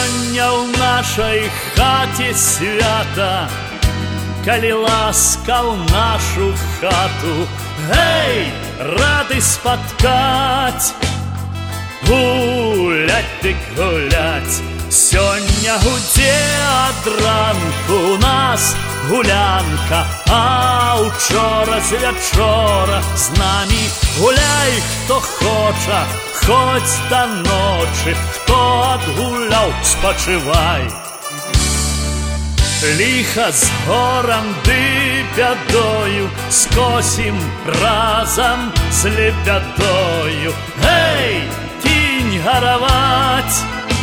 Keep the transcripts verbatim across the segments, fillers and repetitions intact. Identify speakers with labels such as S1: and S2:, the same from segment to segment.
S1: Сёння ў нашай хаце свята, калі ласка ў нашу хату. Гэй, рады спаткаць, гуляць дык гуляць. Сёння гудзе ад ранку у нас гулянка, а учора з вячора з намі гуляй, хто хоча, хоць да ночы, хто адгуляў, спачывай. Ліха з горам ды бядою скосім разам з лебядою. Гэй, кінь гараваць,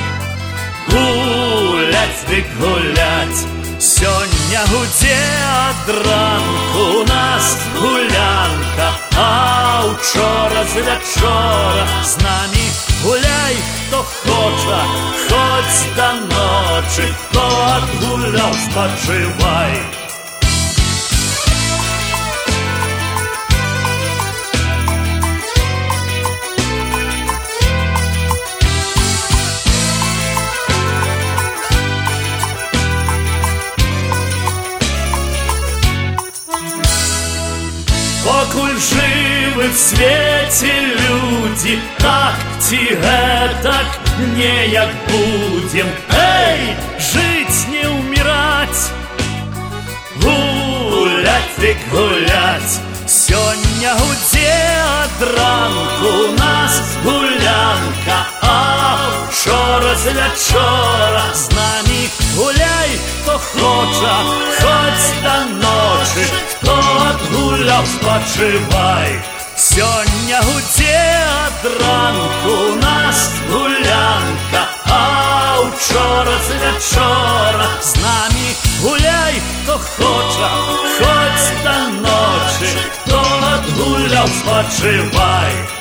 S1: гуляць дык гуляць. Сёння гудзе ад ранку у нас гулянка, а учора з вячора з намі гуляй, хто хоча, хоць да ночы, хто адгуляў, спачывай. Покуль жывы в свеце людзі, так ці гэтак неяк будзем. Эй, жыць не ўміраць, гуляць дык гуляць. Сёння гудзе ад ранку у нас гулянка, а учора з вячора з намі гуляй, хто хоча, хоць да ночы, хто адгуляў, спачывай. Сёння гудзе ад ранку у нас гулянка, а учора з вячора з намі гуляй, хто хоча, хоць да ночы, хто адгуляў, спачывай.